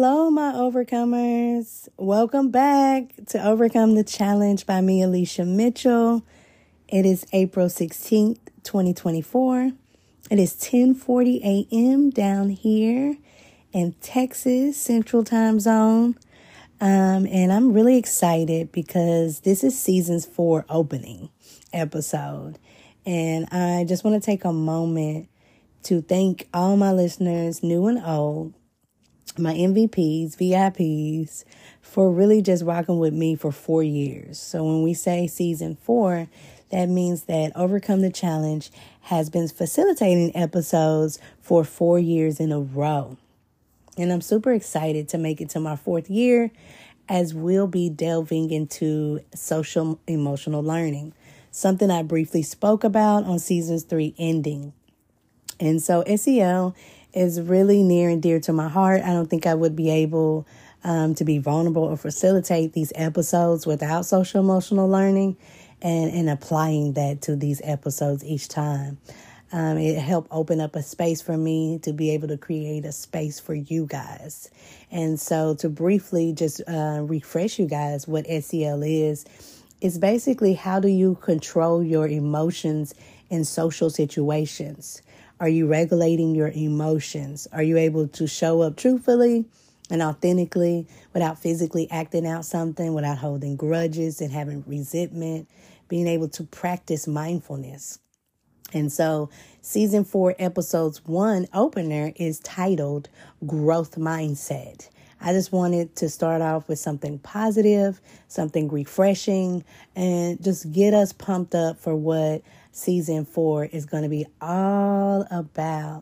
Hello, my overcomers. Welcome back to Overcome the Challenge by me, Alicia Mitchell. It is April 16th, 2024. It is 10:40 a.m. down here in Texas, Central Time Zone. And I'm really excited because this is season 4 opening episode. And I just want to take a moment to thank all my listeners, new and old, my MVPs, VIPs, for really just rocking with me for 4 years. So when we say season 4, that means that Overcome the Challenge has been facilitating episodes for 4 years in a row. And I'm super excited to make it to my 4th year as we'll be delving into social emotional learning, something I briefly spoke about on season 3 ending. And so SEL is really near and dear to my heart. I don't think I would be able to be vulnerable or facilitate these episodes without social emotional learning and applying that to these episodes each time. It helped open up a space for me to be able to create a space for you guys. And so to briefly just refresh you guys what SEL is, it's basically how do you control your emotions in social situations? Are you regulating your emotions? Are you able to show up truthfully and authentically without physically acting out something, without holding grudges and having resentment, being able to practice mindfulness? And so season 4, episodes 1 opener is titled Growth Mindset. I just wanted to start off with something positive, something refreshing, and just get us pumped up for what season 4 is going to be all about.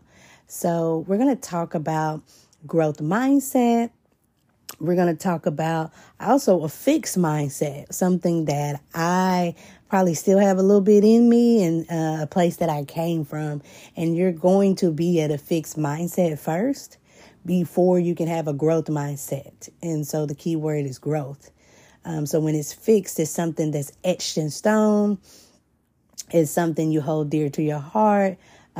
So we're going to talk about growth mindset. We're going to talk about also a fixed mindset, something that I probably still have a little bit in me and a place that I came from. And you're going to be at a fixed mindset first before you can have a growth mindset. And so the key word is growth. So when it's fixed, it's something that's etched in stone. It's something you hold dear to your heart.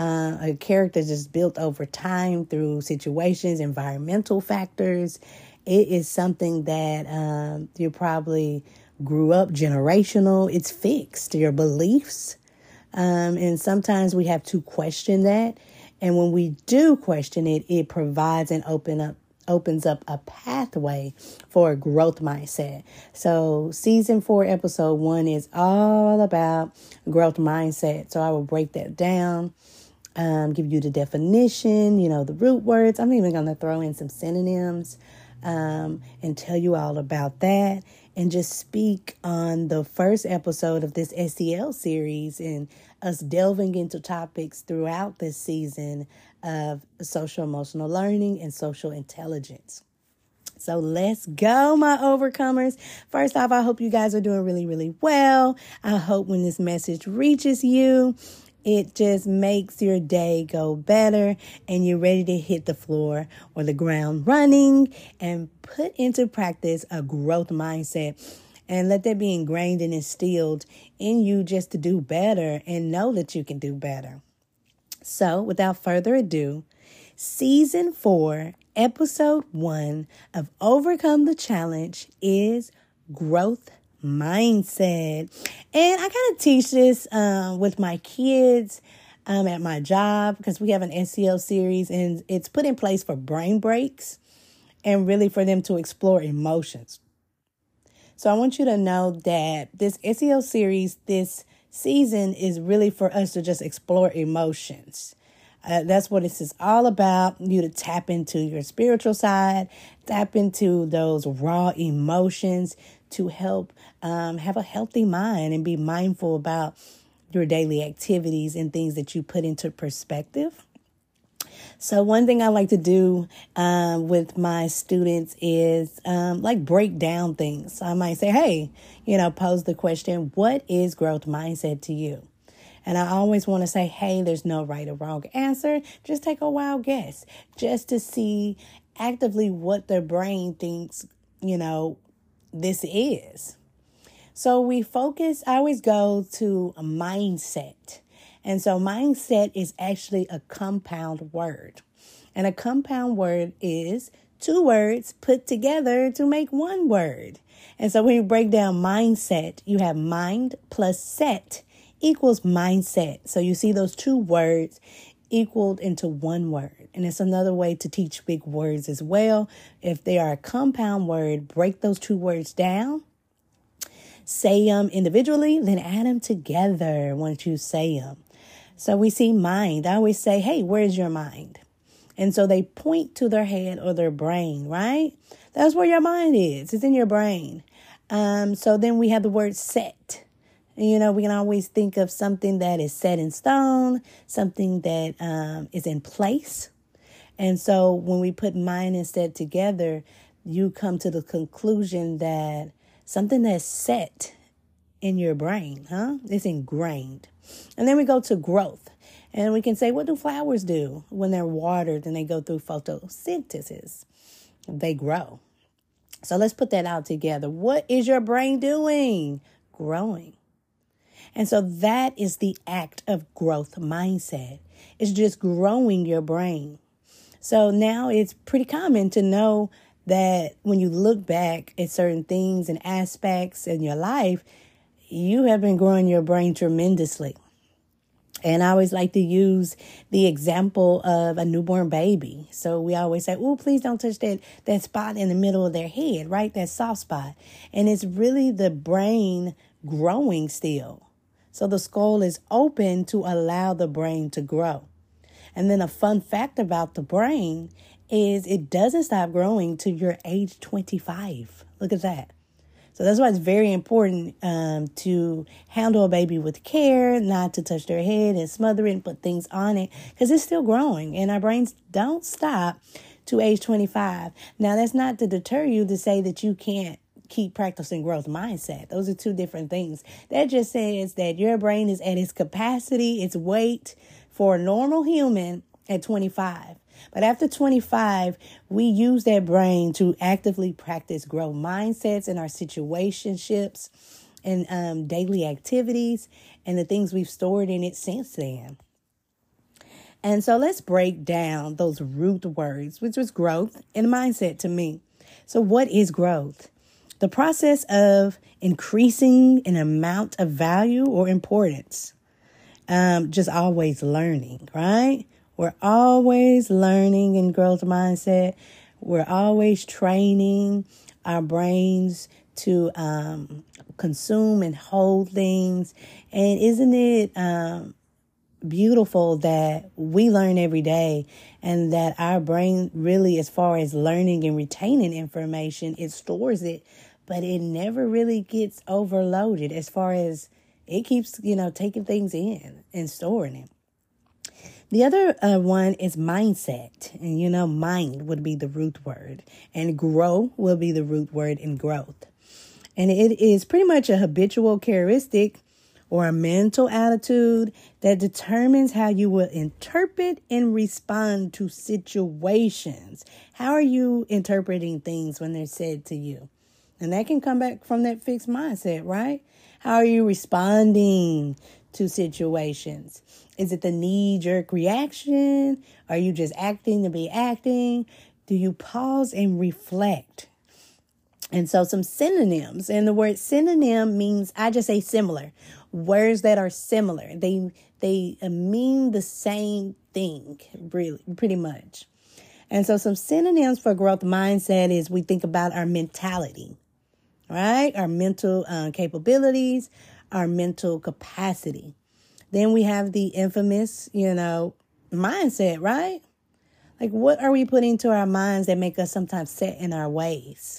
A character just built over time through situations, environmental factors. It is something that you probably grew up generational. It's fixed, your beliefs. And sometimes we have to question that. And when we do question it, it provides and opens up a pathway for a growth mindset. So season 4, episode 1 is all about growth mindset. So I will break that down, give you the definition, the root words. I'm even going to throw in some synonyms and tell you all about that. And just speak on the first episode of this SEL series and us delving into topics throughout this season of social emotional learning and social intelligence. So let's go, my overcomers. First off, I hope you guys are doing really, really well. I hope when this message reaches you, it just makes your day go better and you're ready to hit the floor or the ground running and put into practice a growth mindset and let that be ingrained and instilled in you just to do better and know that you can do better. So without further ado, season 4, episode 1 of Overcome the Challenge is growth mindset. And I kind of teach this with my kids at my job because we have an SEL series and it's put in place for brain breaks and really for them to explore emotions. So I want you to know that this SEL series, this season is really for us to just explore emotions. That's what this is all about. You to tap into your spiritual side, tap into those raw emotions to help have a healthy mind and be mindful about your daily activities and things that you put into perspective. So one thing I like to do with my students is break down things. So I might say, hey, pose the question, what is growth mindset to you? And I always want to say, hey, there's no right or wrong answer. Just take a wild guess just to see actively what their brain thinks, this is. So I always go to a mindset. And so mindset is actually a compound word. And a compound word is two words put together to make one word. And so when you break down mindset, you have mind plus set equals mindset. So you see those two words equaled into one word. And it's another way to teach big words as well. If they are a compound word, break those two words down. Say them individually, then add them together once you say them. So we see mind. I always say, hey, where's your mind? And so they point to their head or their brain, right? That's where your mind is. It's in your brain. So then we have the word set. We can always think of something that is set in stone, something that is in place. And so when we put mind and set together, you come to the conclusion that something that's set in your brain, it's ingrained. And then we go to growth. And we can say, what do flowers do when they're watered and they go through photosynthesis? They grow. So let's put that out together. What is your brain doing? Growing. And so that is the act of growth mindset. It's just growing your brain. So now it's pretty common to know that when you look back at certain things and aspects in your life, you have been growing your brain tremendously. And I always like to use the example of a newborn baby. So we always say, oh, please don't touch that spot in the middle of their head, right? That soft spot. And it's really the brain growing still. So the skull is open to allow the brain to grow. And then a fun fact about the brain is it doesn't stop growing till you're age 25. Look at that. So that's why it's very important to handle a baby with care, not to touch their head and smother it and put things on it, because it's still growing and our brains don't stop to age 25. Now, that's not to deter you to say that you can't keep practicing growth mindset. Those are two different things. That just says that your brain is at its capacity, its weight for a normal human at 25. But after 25, we use that brain to actively practice growth mindsets in our situationships and daily activities and the things we've stored in it since then. And so let's break down those root words, which was growth and mindset to me. So what is growth? The process of increasing an amount of value or importance. Just always learning, right? We're always learning in growth mindset. We're always training our brains to consume and hold things. And isn't it beautiful that we learn every day and that our brain really, as far as learning and retaining information, it stores it, but it never really gets overloaded as far as it keeps, taking things in and storing it. The other one is mindset. And, mind would be the root word. And grow will be the root word in growth. And it is pretty much a habitual characteristic or a mental attitude that determines how you will interpret and respond to situations. How are you interpreting things when they're said to you? And that can come back from that fixed mindset, right? How are you responding to situations? Is it the knee-jerk reaction? Are you just acting to be acting? Do you pause and reflect? And so some synonyms. And the word synonym means, I just say similar. Words that are similar. They mean the same thing, really, pretty much. And so some synonyms for growth mindset is we think about our mentality, right? Our mental capabilities, our mental capacity. Then we have the infamous, mindset, right? Like, what are we putting to our minds that make us sometimes set in our ways?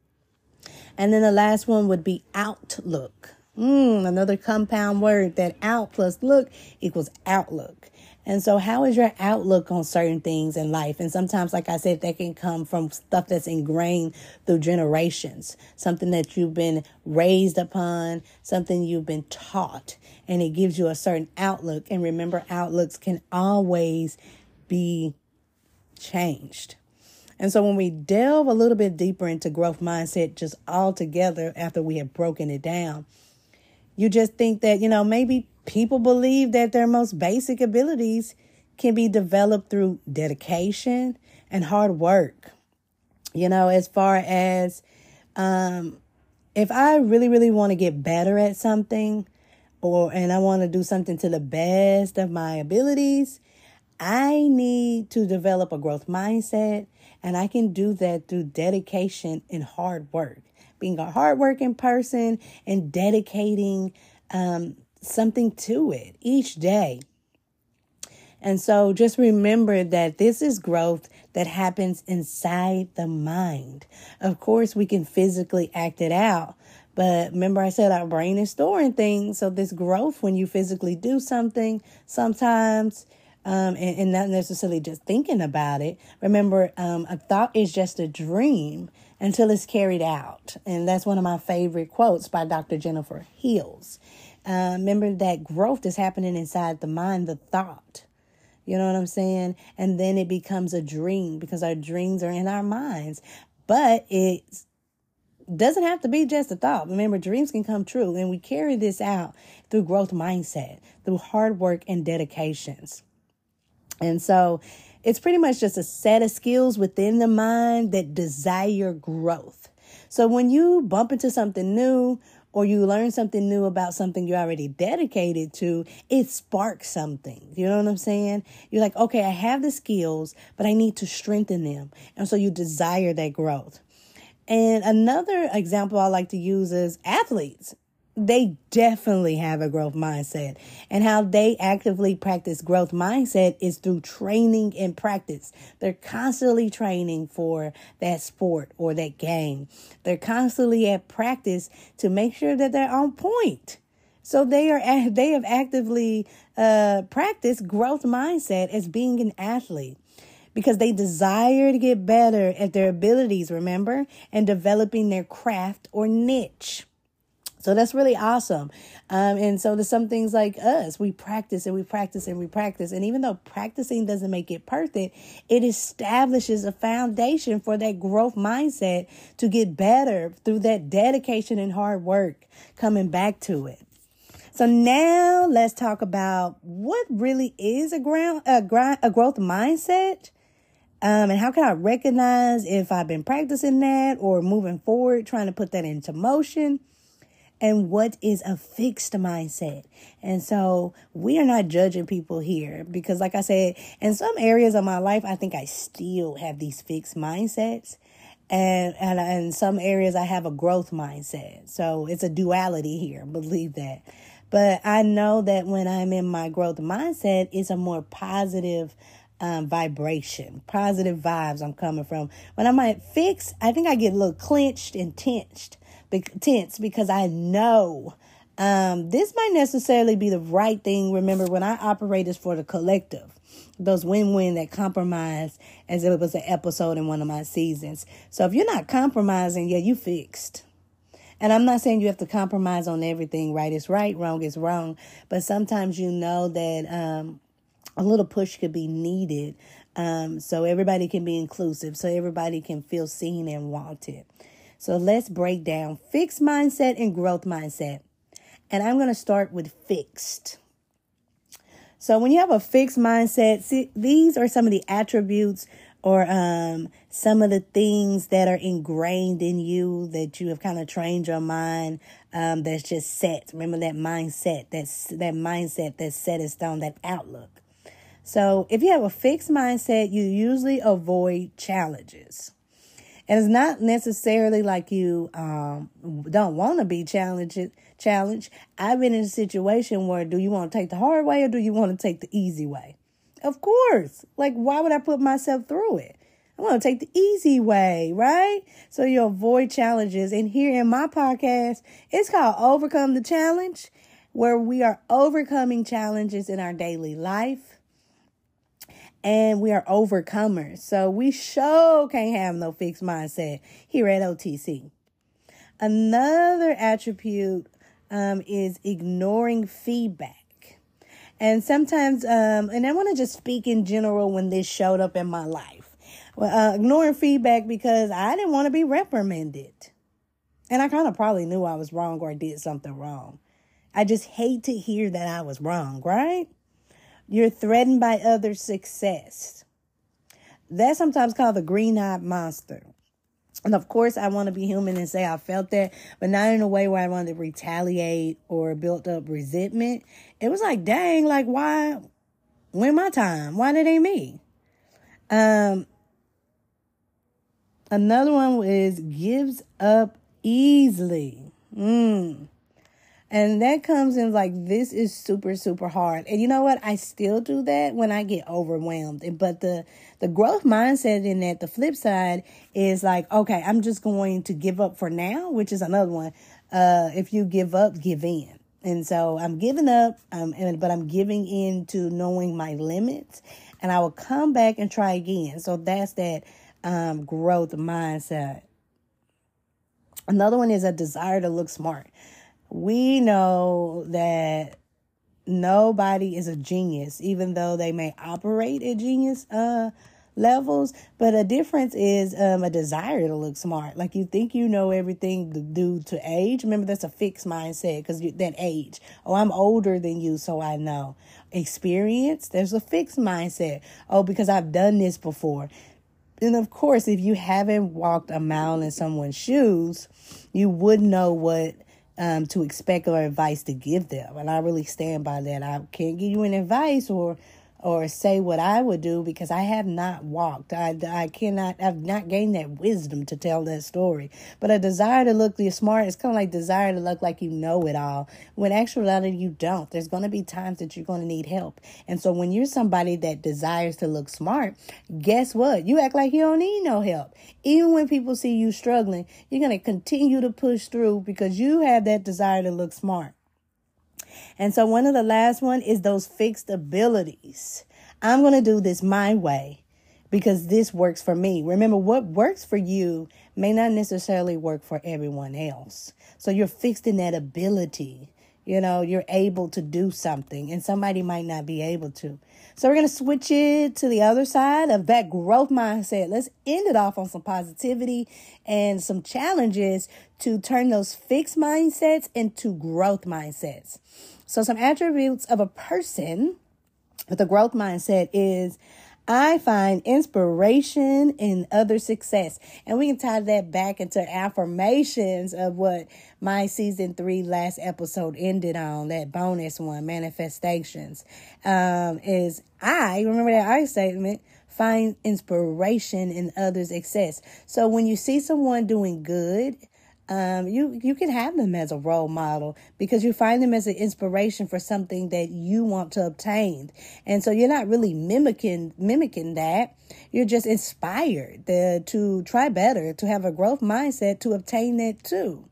And then the last one would be outlook. Another compound word, that out plus look equals outlook. And so how is your outlook on certain things in life? And sometimes, like I said, that can come from stuff that's ingrained through generations, something that you've been raised upon, something you've been taught, and it gives you a certain outlook. And remember, outlooks can always be changed. And so when we delve a little bit deeper into growth mindset, just all together after we have broken it down, you just think that, maybe people believe that their most basic abilities can be developed through dedication and hard work. As far as if I really, really want to get better at something, and I want to do something to the best of my abilities, I need to develop a growth mindset, and I can do that through dedication and hard work. Being a hardworking person and dedicating something to it each day. And so just remember that this is growth that happens inside the mind. Of course, we can physically act it out. But remember, I said our brain is storing things. So this growth, when you physically do something, sometimes, and not necessarily just thinking about it. Remember, a thought is just a dream until it's carried out. And that's one of my favorite quotes by Dr. Jennifer Hills. Remember that growth is happening inside the mind, the thought. You know what I'm saying? And then it becomes a dream because our dreams are in our minds. But it doesn't have to be just a thought. Remember, dreams can come true. And we carry this out through growth mindset, through hard work and dedications. And so it's pretty much just a set of skills within the mind that desire growth. So when you bump into something new, or you learn something new about something you're already dedicated to, it sparks something. You know what I'm saying? You're like, okay, I have the skills, but I need to strengthen them. And so you desire that growth. And another example I like to use is athletes. They definitely have a growth mindset, and how they actively practice growth mindset is through training and practice. They're constantly training for that sport or that game. They're constantly at practice to make sure that they're on point. So they have actively practiced growth mindset as being an athlete, because they desire to get better at their abilities, remember, and developing their craft or niche. So that's really awesome. And so there's some things like us, we practice and we practice and we practice. And even though practicing doesn't make it perfect, it establishes a foundation for that growth mindset to get better through that dedication and hard work, coming back to it. So now let's talk about what really is a growth mindset. And how can I recognize if I've been practicing that or moving forward, trying to put that into motion? And what is a fixed mindset? And so we are not judging people here because, like I said, in some areas of my life, I think I still have these fixed mindsets. And in some areas, I have a growth mindset. So it's a duality here. Believe that. But I know that when I'm in my growth mindset, it's a more positive vibration, positive vibes I'm coming from. When I'm at fixed, I think I get a little clenched and tense because I know this might necessarily be the right thing. Remember, when I operate is for the collective, those win-win that compromise, as it was an episode in one of my seasons. So if you're not compromising, yeah, you fixed. And I'm not saying you have to compromise on everything. Right is right, wrong is wrong. But sometimes you know that a little push could be needed so everybody can be inclusive, so everybody can feel seen and wanted. So let's break down fixed mindset and growth mindset. And I'm going to start with fixed. So when you have a fixed mindset, see, these are some of the attributes or some of the things that are ingrained in you that you have kind of trained your mind that's just set. Remember that mindset, that mindset that's set in stone, that outlook. So if you have a fixed mindset, you usually avoid challenges. And it's not necessarily like you don't want to be challenged. I've been in a situation where, do you want to take the hard way or do you want to take the easy way? Of course. Like, why would I put myself through it? I want to take the easy way, right? So you avoid challenges. And here in my podcast, it's called Overcome the Challenge, where we are overcoming challenges in our daily life. And we are overcomers. So we sure can't have no fixed mindset here at OTC. Another attribute is ignoring feedback. And sometimes, and I want to just speak in general when this showed up in my life. Well, ignoring feedback because I didn't want to be reprimanded. And I kind of probably knew I was wrong or did something wrong. I just hate to hear that I was wrong, right? You're threatened by others' success. That's sometimes called the green-eyed monster. And of course, I want to be human and say I felt that, but not in a way where I wanted to retaliate or build up resentment. It was like, dang, like, why? When my time? Why did they me? Another one is gives up easily. And that comes in like, this is super, super hard. And you know what? I still do that when I get overwhelmed. But the growth mindset in that, the flip side is like, okay, I'm just going to give up for now, which is another one. If you give up, give in. And so I'm giving up, but I'm giving in to knowing my limits, and I will come back and try again. So that's that growth mindset. Another one is a desire to look smart. We know that nobody is a genius, even though they may operate at genius levels. But a difference is a desire to look smart. Like, you think you know everything due to age. Remember, that's a fixed mindset, because that age. Oh, I'm older than you, so I know. Experience, there's a fixed mindset. Oh, because I've done this before. And of course, if you haven't walked a mile in someone's shoes, you wouldn't know what to expect or advice to give them. And I really stand by that. I can't give you an advice or say what I would do, because I have not walked. I've not gained that wisdom to tell that story. But a desire to look smart is kind of like desire to look like you know it all, when actually you don't. There's going to be times that you're going to need help. And so when you're somebody that desires to look smart, guess what? You act like you don't need no help. Even when people see you struggling, you're going to continue to push through because you have that desire to look smart. And so one of the last one is those fixed abilities. I'm going to do this my way because this works for me. Remember, what works for you may not necessarily work for everyone else. So you're fixed in that ability. You know, you're able to do something and somebody might not be able to. So we're going to switch it to the other side of that growth mindset. Let's end it off on some positivity and some challenges to turn those fixed mindsets into growth mindsets. So some attributes of a person with a growth mindset is, I find inspiration in other success. And we can tie that back into affirmations of what my season 3 last episode ended on, that bonus one, manifestations, is remember that I statement, find inspiration in others' success. So when you see someone doing good, you can have them as a role model because you find them as an inspiration for something that you want to obtain. And so you're not really mimicking that. You're just inspired to try better, to have a growth mindset to obtain that too.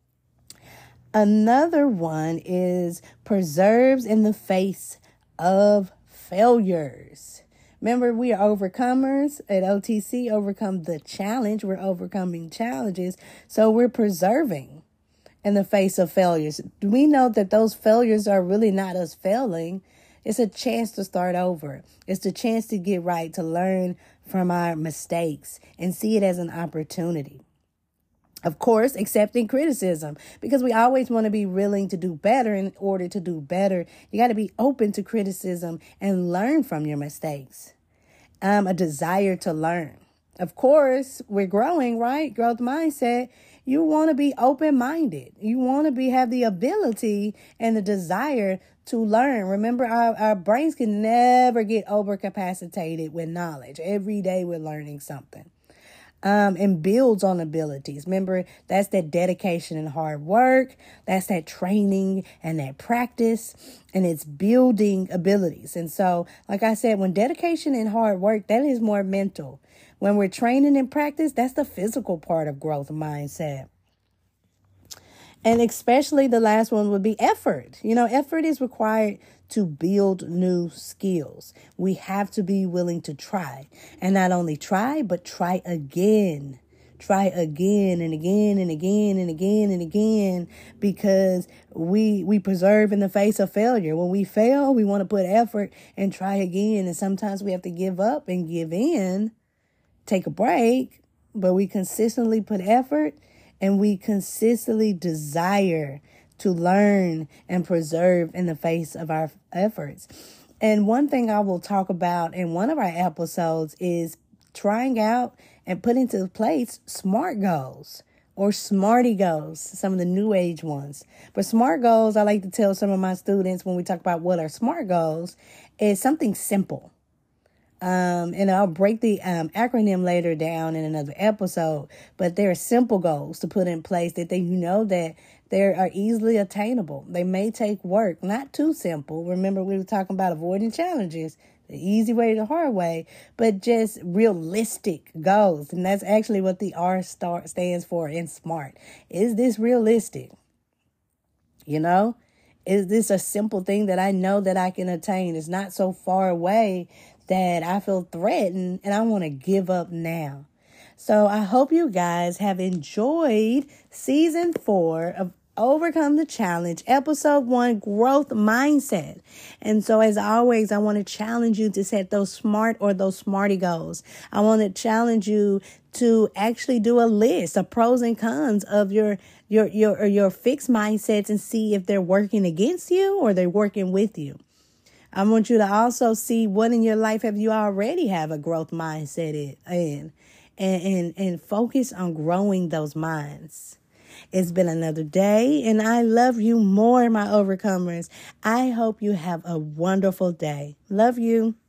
Another one is preserves in the face of failures. Remember, we are overcomers at OTC, overcome the challenge. We're overcoming challenges. So we're preserving in the face of failures. We know that those failures are really not us failing. It's a chance to start over. It's the chance to get right, to learn from our mistakes and see it as an opportunity. Of course, accepting criticism, because we always want to be willing to do better. In order to do better, you got to be open to criticism and learn from your mistakes. A desire to learn. Of course, we're growing, right? Growth mindset. You want to be open-minded. You want to have the ability and the desire to learn. Remember, our brains can never get overcapacitated with knowledge. Every day we're learning something. And builds on abilities. Remember, that's that dedication and hard work. That's that training and that practice, and it's building abilities. And so, like I said, when dedication and hard work, that is more mental. When we're training and practice, that's the physical part of growth mindset. And especially the last one would be effort. You know, effort is required to build new skills. We have to be willing to try, and not only try, but try again. Try again and again and again and again and again, because we preserve in the face of failure. When we fail, we want to put effort and try again. And sometimes we have to give up and give in, take a break, but we consistently put effort and we consistently desire to learn and preserve in the face of our efforts. And one thing I will talk about in one of our episodes is trying out and put into place SMART goals or SMARTY goals, some of the new age ones. But SMART goals, I like to tell some of my students when we talk about what are SMART goals, is something simple. And I'll break the acronym later down in another episode, but there are simple goals to put in place that that they are easily attainable. They may take work, not too simple. Remember, we were talking about avoiding challenges, the easy way, the hard way, but just realistic goals. And that's actually what the R stands for in SMART. Is this realistic? Is this a simple thing that I know that I can attain? It's not so far away that I feel threatened and I want to give up now. So I hope you guys have enjoyed season 4 of Overcome the Challenge, episode 1, growth mindset. And so as always, I want to challenge you to set those SMART or those SMARTY goals. I want to challenge you to actually do a list of pros and cons of your fixed mindsets and see if they're working against you or they're working with you. I want you to also see what in your life have you already have a growth mindset in and focus on growing those minds. It's been another day and I love you more, my overcomers. I hope you have a wonderful day. Love you.